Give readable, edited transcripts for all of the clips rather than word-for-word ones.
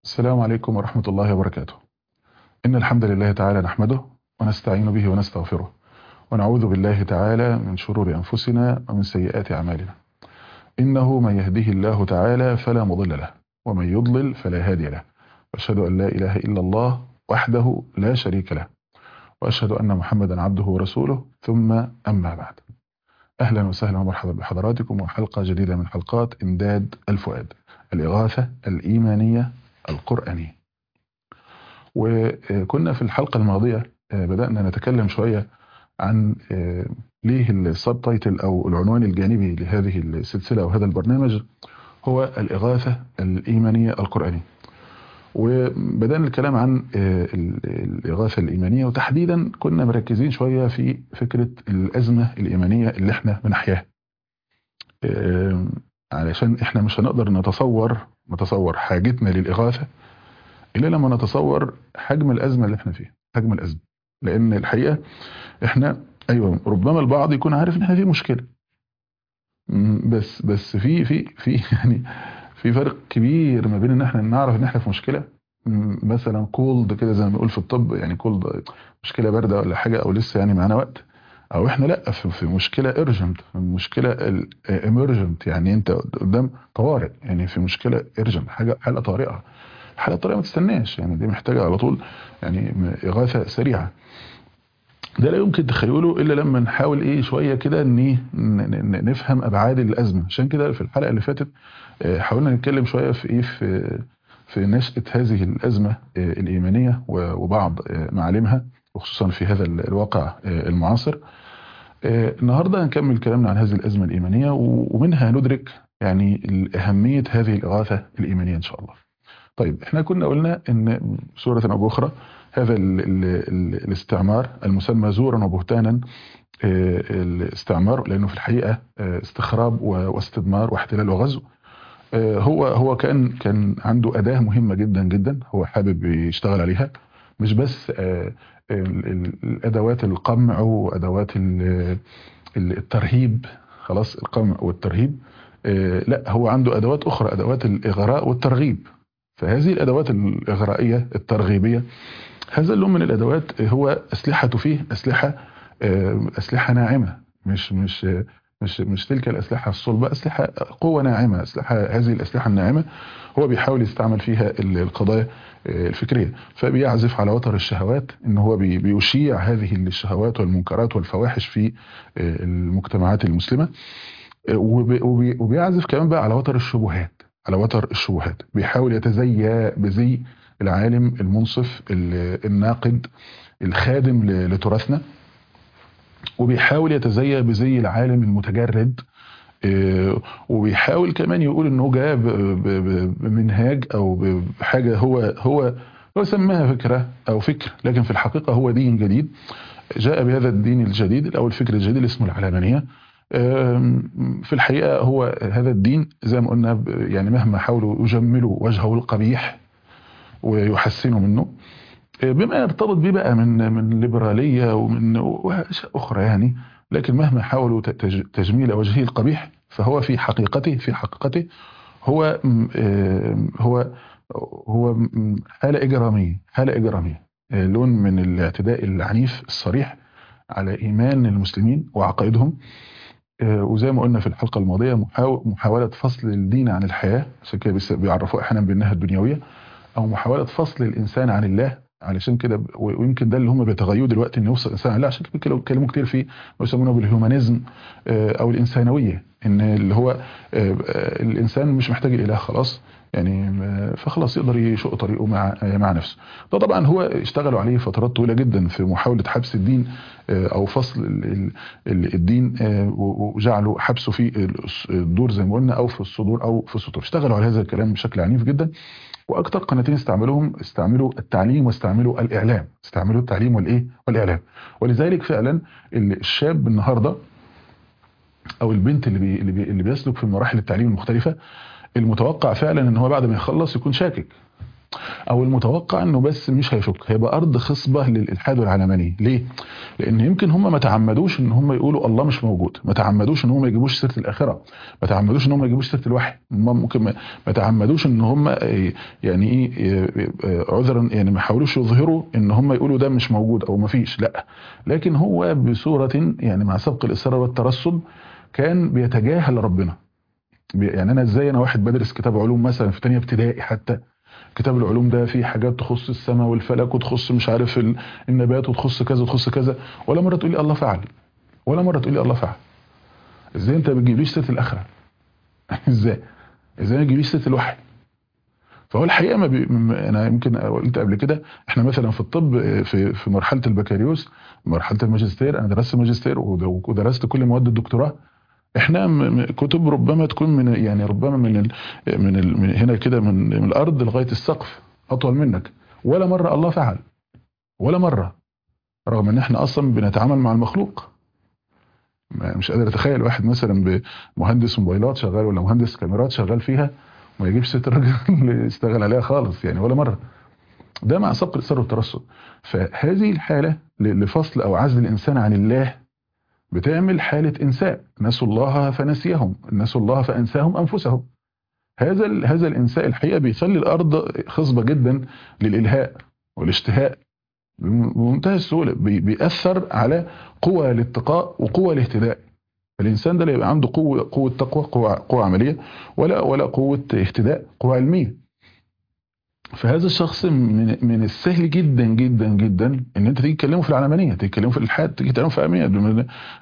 السلام عليكم ورحمة الله وبركاته. إن الحمد لله تعالى نحمده ونستعين به ونستغفره ونعوذ بالله تعالى من شرور أنفسنا ومن سيئات أعمالنا. إنه من يهده الله تعالى فلا مضل له ومن يضلل فلا هادي له، وأشهد أن لا إله إلا الله وحده لا شريك له، وأشهد أن محمدا عبده ورسوله، ثم أما بعد. أهلا وسهلا ومرحبا بحضراتكم وحلقة جديدة من حلقات إمداد الفؤاد، الإغاثة الإيمانية القرآنية. وكنا في الحلقة الماضية بدأنا نتكلم شوية عن ليه السب تايتل أو العنوان الجانبي لهذه السلسلة أو هذا البرنامج هو الإغاثة الإيمانية القرآنية. وبدأنا الكلام عن الإغاثة الإيمانية، وتحديدا كنا مركزين شوية في فكرة الأزمة الإيمانية اللي احنا بنحياها، علشان احنا مش هنقدر نتصور حاجتنا للإغاثة إلا لما نتصور حجم الأزمة اللي احنا فيها، حجم الأزمة. لأن الحقيقة احنا أيوة ربما البعض يكون عارف إن احنا في مشكلة، بس في يعني في فرق كبير ما بين إن احنا نعرف إن احنا في مشكلة، مثلا كولد كده زي ما بنقول في الطب، يعني كولد مشكلة باردة ولا حاجة، أو لسه يعني معانا وقت، أو احنا لا في مشكلة urgent، في مشكلة emergent، يعني أنت قدام طوارئ، يعني في مشكلة urgent، حالة طارئة. الحالة الطارئة ما تستناش، يعني دي محتاجة على طول يعني إغاثة سريعة. ده لا يمكن تخيله إلا لما نحاول شوية كده نفهم أبعاد الأزمة. عشان كده في الحلقة اللي فاتت حاولنا نتكلم شوية في في نشأة هذه الأزمة الإيمانية وبعض معالمها، وخصوصا في هذا الواقع المعاصر. النهاردة هنكمل كلامنا عن هذه الأزمة الإيمانية، ومنها ندرك يعني أهمية هذه الإغاثة الإيمانية إن شاء الله. طيب احنا كنا قلنا ان صورة او باخرى هذا الاستعمار المسمى زورا وبهتانا، الاستعمار، لانه في الحقيقة استخراب واستدمار واحتلال وغزو. هو كان عنده أداة مهمة جدا جدا، هو حابب يشتغل عليها، مش بس الأدوات القمع وأدوات الترهيب، خلاص القمع والترهيب، لا هو عنده أدوات أخرى، أدوات الإغراء والترغيب. فهذه الأدوات الإغرائية الترغيبية، هذا اللون من الأدوات هو أسلحته فيه أسلحة ناعمة، مش تلك الأسلحة الصلبة، أسلحة قوة ناعمة، هذه الأسلحة الناعمة هو بيحاول يستعمل فيها القضايا الفكرية. فبيعزف على وتر الشهوات، إن هو بيشيع هذه الشهوات والمنكرات والفواحش في المجتمعات المسلمة. وبيعزف كمان بقى على وتر الشبهات، بيحاول يتزيى بزي العالم المنصف الناقد الخادم لتراثنا، وبيحاول يتزيى بزي العالم المتجرد، وبيحاول كمان يقول انه جاء بمنهاج او بحاجه هو سماها فكره او فكر، لكن في الحقيقه هو دين جديد. جاء بهذا الدين الجديد او الفكر الجديد اللي اسمه العلمانيه. في الحقيقه هو هذا الدين زي ما قلنا يعني مهما حاولوا يجملوا وجهه القبيح ويحسنوا منه، بما يرتبط بيه بقى من ليبراليه ومن واشياء اخرى يعني، لكن مهما حاولوا تجميل وجهه القبيح، فهو في حقيقته هو هو حاله اجراميه، لون من الاعتداء العنيف الصريح على ايمان المسلمين وعقائدهم. وزي ما قلنا في الحلقه الماضيه محاوله فصل الدين عن الحياه، عشان كده بيعرفوه احيانا بانها الدنيويه، او محاوله فصل الانسان عن الله. علشان كده ويمكن ده اللي هم بيتغيروا دلوقتي، ان يوصل الانسان عن الله، عشان كده بيتكلموا كتير فيه ويسمونه بالهيومانيزم او الانسانويه، ان اللي هو الانسان مش محتاج الاله خلاص، يعني فخلاص يقدر يشق طريقه مع نفسه. ده طبعا هو اشتغلوا عليه فترات طويله جدا في محاوله حبس الدين، او فصل الدين، وجعلوا حبسه في الدور زي ما قلنا، او في الصدور او في السطور. اشتغلوا على هذا الكلام بشكل عنيف جدا. واكتر قناتين استعملوا التعليم واستعملوا الاعلام، استعملوا التعليم والاعلام. ولذلك فعلا الشاب النهارده او البنت اللي بيسلك في مراحل التعليم المختلفه، المتوقع فعلا ان هو بعد ما يخلص يكون شاكك، او المتوقع انه بس مش هيفك، هيبقى ارض خصبه للالحاد والعلمانيه. ليه؟ لان يمكن هم ما تعمدوش ان هم يقولوا الله مش موجود، ما تعمدوش ان هم ما يجيبوش سيره الاخره، ما تعمدوش ان هم ما يجيبوش سيره الوحي، هم ممكن ما تعمدوش ان هم يعني ايه عذرا، يعني ما حاولوش يظهروا ان هم يقولوا ده مش موجود او ما فيش، لا. لكن هو بصوره يعني مع سبق الاصرار والترصد كان بيتجاهل ربنا. يعني انا ازاي، انا واحد بدرس كتاب علوم مثلا في تانية ابتدائي حتى، كتاب العلوم ده فيه حاجات تخص السماء والفلك وتخص مش عارف النبات وتخص كذا وتخص كذا، ولا مره تقول لي الله فعل، ولا مره تقول لي الله فعل. ازاي انت ما بتجيبليش سيره الاخره؟ ازاي ما بتجيبليش سيره الوحي؟ فهو الحقيقه انا يمكن قلت قبل كده، احنا مثلا في الطب في مرحله البكالوريوس، مرحله الماجستير، انا درست ماجستير ودرست كل مواد الدكتوراه. احنا كتب ربما تكون من يعني ربما من هنا كده من الارض لغايه السقف اطول منك، ولا مره الله فعل، ولا مره، رغم ان احنا اصلا بنتعامل مع المخلوق. مش قادر اتخيل واحد مثلا بمهندس موبايلات شغال ولا مهندس كاميرات شغال فيها وما يجيبش ست الراجل اللي يشتغل عليها خالص، يعني ولا مره. ده مع سبق الاصرار والترصد. فهذه الحاله لفصل او عزل الانسان عن الله بتعمل حاله انساء، نسوا الله فنسيهم، نسوا الله فانساهم انفسهم. هذا الانساء الحقيقه بيخلي الارض خصبه جدا للالهاء والاشتهاء بمنتهى السهوله، بيأثر على قوى الاتقاء وقوى الاهتداء. الانسان ده اللي يبقى عنده قوه تقوى، قوه عمليه، ولا قوه اهتداء، قوه علميه. فهذا الشخص من السهل جدا جدا جدا ان انت تيجي تكلمه في العلمانيه، تيجي تكلمه في الالحاد، تيجي تكلمه في امنيه،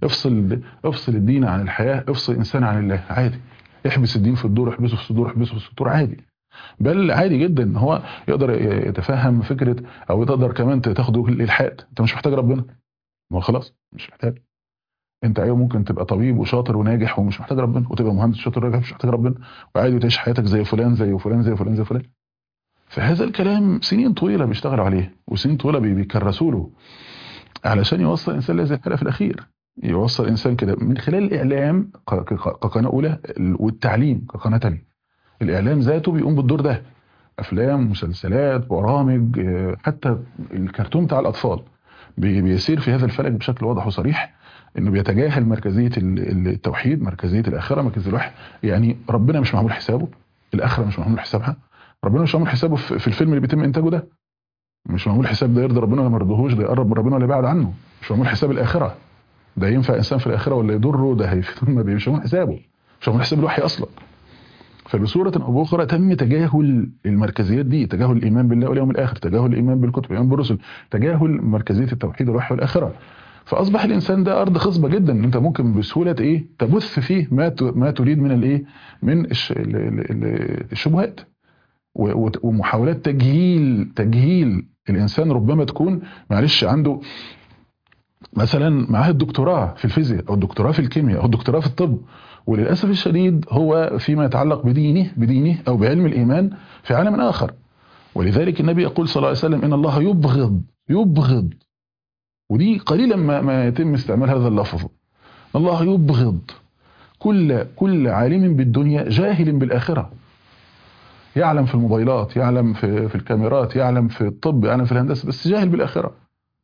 افصل الدين عن الحياه، افصل الانسان عن الله، عادي. احبس الدين في الدور، احبسه في الصدور، احبسه في السطور، عادي. بل عادي جدا ان هو يقدر يتفهم فكره، او تقدر كمان تاخده الالحاد. انت مش محتاج ربنا، ما هو خلاص مش محتاج. انت ايوه ممكن تبقى طبيب وشاطر وناجح ومش محتاج ربنا، وتبقى مهندس شاطر وناجح مش محتاج ربنا، وعادي وتعيش حياتك زي فلان زي فلان زي فلان زي فلان. فهذا الكلام سنين طويله بيشتغلوا عليه، وسنين طويله بيكرسوا له علشان يوصل الانسان لهذه الحاله في الاخير. يوصل الانسان كده من خلال الاعلام كقناه اولى، والتعليم كقناه ثانيه. الاعلام ذاته بيقوم بالدور ده، افلام، مسلسلات، برامج، حتى الكرتون بتاع الاطفال بيسير في هذا الفلك بشكل واضح وصريح، انه بيتجاهل مركزيه التوحيد، مركزيه الاخره، مركزيه الوحي. يعني ربنا مش معمول حسابه، الاخره مش معمول حسابها، ربنا مش معمول حسابه في الفيلم اللي بيتم انتاجه ده. مش معمول حساب ده يرضي ربنا ولا ما يرضيهوش، ده يقرب من ربنا ولا يبعد عنه. مش معمول حساب الاخره، ده ينفع انسان في الاخره ولا يضره، ده هيفيده مش معمول حسابه، مش معمول حساب الوحي اصلا. فبصورة أو بأخرى تم تجاهل المركزيات دي، تجاهل الإيمان بالله واليوم الآخر، تجاهل الإيمان بالكتب والإيمان بالرسل، تجاهل مركزية التوحيد والوحي والآخرة. فأصبح الإنسان ده أرض خصبة جدا، أنت ممكن بسهولة إيه تبث فيه ما تريد من الإيه، من الشبهات ومحاولات تجهيل الإنسان. ربما تكون معلش عنده مثلا معاه الدكتوراه في الفيزياء او الدكتوراه في الكيمياء او الدكتوراه في الطب، وللاسف الشديد هو فيما يتعلق بدينه او بعلم الايمان في عالم اخر. ولذلك النبي يقول صلى الله عليه وسلم ان الله يبغض، ودي قليلا ما يتم استعمال هذا اللفظ. الله يبغض كل عالم بالدنيا جاهل بالاخره، يعلم في الموبايلات، يعلم في الكاميرات، يعلم في الطب، يعلم في الهندسه، بس جاهل بالاخره.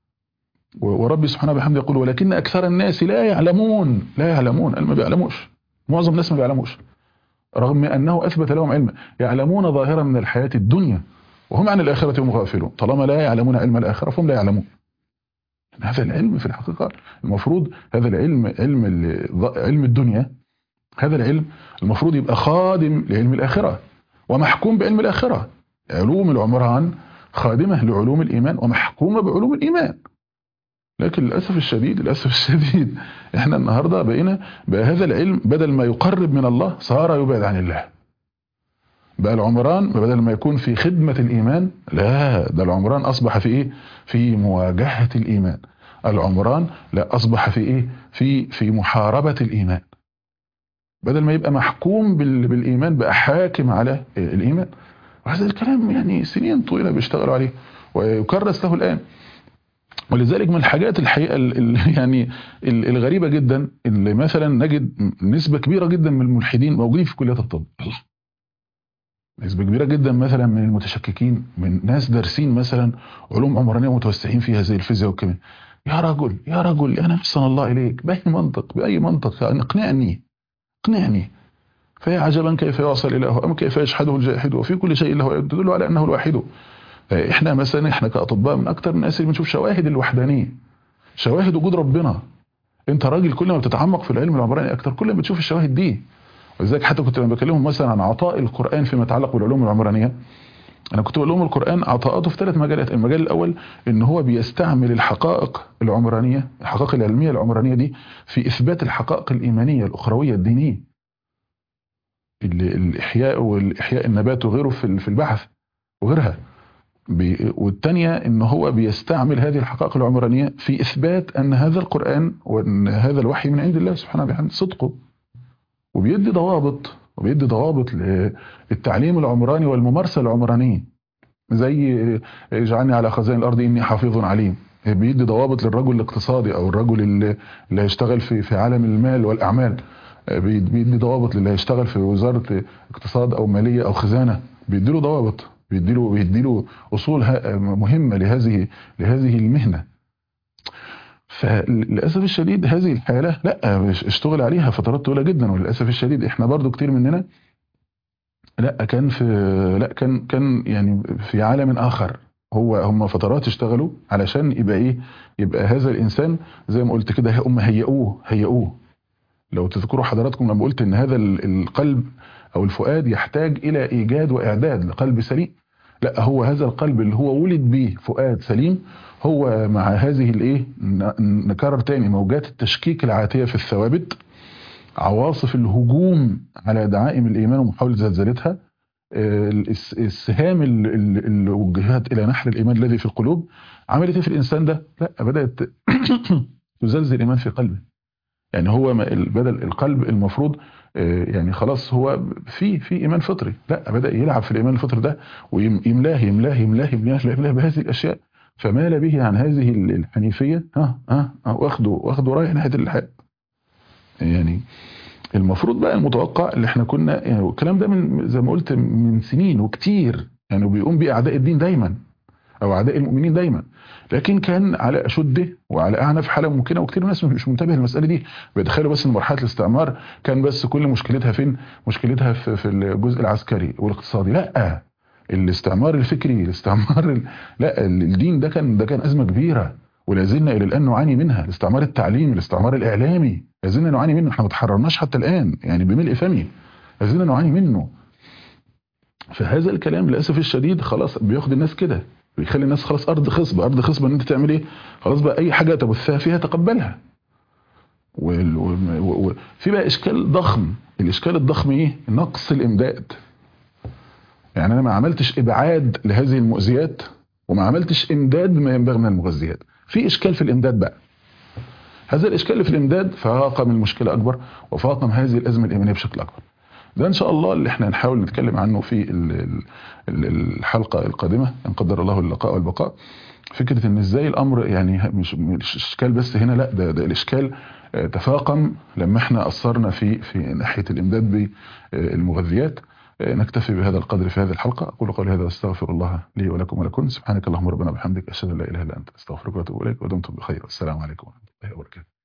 وربي سبحانه وبحمده يقول ولكن أكثر الناس لا يعلمون، ما بيعلموش. معظم الناس ما بيعلموش رغم أنه أثبت لهم علما، يعلمون ظاهرا من الحياة الدنيا وهم عن الآخرة هم غافلون. طالما لا يعلمون علم الآخرة فهم لا يعلمون. هذا العلم في الحقيقة المفروض، هذا العلم علم الدنيا، هذا العلم المفروض يبقى خادم لعلم الآخرة ومحكوم بعلم الآخرة. علوم العمران خادمة لعلوم الإيمان ومحكومة بعلوم الإيمان. لكن للأسف الشديد احنا النهاردة بقى هذا العلم بدل ما يقرب من الله صار يبعد عن الله. بقى العمران بدل ما يكون في خدمة الإيمان، لا، ده العمران أصبح في إيه؟ في مواجهة الإيمان. العمران لا، أصبح في إيه؟ في محاربة الإيمان. بدل ما يبقى محكوم بالإيمان بقى حاكم على الإيمان. وهذا الكلام يعني سنين طويلة بيشتغلوا عليه ويكرس له الآن. ولذلك من الحاجات الحقيقة يعني الغريبة جدا اللي مثلا نجد نسبة كبيرة جدا من الملحدين موجودين في كليات الطب. نسبة كبيرة جدا مثلا من المتشككين، من ناس دارسين مثلا علوم عمرانية متوسعين فيها زي الفيزياء والكيمياء، يا رجل يا رجل أنا أحسن الله إليك، بأي منطق بأي منطق يعني اقنعني اقنعني. فيا عجبا كيف يعصى الإله أم كيف يجحده الجاحد وفي كل شيء له يد تدل على أنه الواحد. احنا مثلا احنا كأطباء من أكتر الناس اللي بنشوف شواهد الوحدانية، شواهد وجود ربنا. انت راجل كل ما بتتعمق في العلم العمراني اكتر كل ما بتشوف الشواهد دي. ولذلك حتى كنت لما بكلمهم مثلا عن عطاء القرآن فيما يتعلق بالعلوم العمرانية، انا كنت بقول لهم القرآن عطاءاته في 3 مجالات. المجال الاول ان هو بيستعمل الحقائق العمرانية، الحقائق العلمية العمرانية دي في اثبات الحقائق الايمانية الاخروية الدينية، الاحياء والاحياء النبات وغيره في البحث وغيرها. والتانية ان هو بيستعمل هذه الحقائق العمرانية في اثبات ان هذا القرآن وان هذا الوحي من عند الله سبحانه وبحمده صدقه. وبيدي ضوابط للتعليم العمراني والممارسة العمرانية، زي اجعلني على خزائن الارض اني حفيظ عليم. بيدي ضوابط للرجل الاقتصادي او الرجل اللي هيشتغل في عالم المال والاعمال. بيدي ضوابط للي هيشتغل في وزارة اقتصاد او مالية او خزانة، بيديله ضوابط، بيديله اصول مهمة لهذه المهنة. فللاسف الشديد هذه الحالة لا اشتغل عليها فترات طويلة جدا، وللاسف الشديد احنا برضو كتير مننا لا كان في لا كان يعني في عالم اخر. هم فترات اشتغلوا علشان يبقى ايه، يبقى هذا الانسان زي ما قلت كده هم هيئوه. لو تذكروا حضراتكم لما قلت ان هذا القلب او الفؤاد يحتاج الى ايجاد واعداد لقلب سليم، لا هو هذا القلب اللي هو ولد به فؤاد سليم، هو مع هذه الايه، نكرر تاني، موجات التشكيك العاتية في الثوابت، عواصف الهجوم على دعائم الايمان ومحاولة زلزلتها، السهام اللي وجهت الى نحر الايمان الذي في القلوب، عملت ايه في الانسان ده؟ لا بدات تزلزل الايمان في قلبه. يعني هو بدل القلب المفروض يعني خلاص هو في ايمان فطري، لا بدا يلعب في الايمان الفطري ده ويملاه يملاه يملاه يملاه يملاه بهذه الاشياء، فمال به عن هذه الحنيفيه واخده رايح ناحيه الالحاد. يعني المفروض بقى المتوقع اللي احنا كنا يعني الكلام ده من زي ما قلت من سنين وكتير، يعني بيقوم بيه اعداء الدين دايما او اعداء المؤمنين دايما، لكن كان على اشده وعلى اعنف حاله ممكنه. وكتير ناس مش منتبه للمساله دي، بيتخيلوا بس ان مرحله الاستعمار كان بس كل مشكلتها فين، مشكلتها في الجزء العسكري والاقتصادي. لا الاستعمار الفكري، لا الدين ده كان ازمه كبيره ولا زلنا الى الان نعاني منها. الاستعمار التعليمي، الاستعمار الاعلامي لا زلنا نعاني منه، احنا ما تحررناش حتى الان يعني بملء فمي، لا زلنا نعاني منه. فهذا الكلام للاسف الشديد خلاص بياخد الناس كده، بيخلي الناس خلاص ارض خصبه، ارض خصبه ان انت تعمل ايه، خلاص بقى اي حاجه تبثها فيها تقبلها. وفي بقى اشكال ضخم، الاشكال الضخم ايه، نقص الامداد. يعني انا ما عملتش ابعاد لهذه المؤذيات وما عملتش امداد ما ينبغي من المغذيات. في اشكال في الامداد بقى، هذا الاشكال اللي في الامداد فاقم المشكله اكبر وفاقم هذه الازمه الايمانيه بشكل اكبر. ده ان شاء الله اللي احنا هنحاول نتكلم عنه في الحلقه القادمه ان قدر الله اللقاء والبقاء. فكره ان ازاي الامر يعني مش اشكال بس هنا، لا ده الاشكال تفاقم لما احنا اثرنا في ناحيه الامداد بالمغذيات. نكتفي بهذا القدر في هذه الحلقه. اقول قولي هذا واستغفر الله لي ولكم ولكم. سبحانك اللهم ربنا وبحمدك اشهد ان لا اله الا انت استغفرك واتوب اليك. ودمتم بخير والسلام عليكم ورحمه الله وبركاته.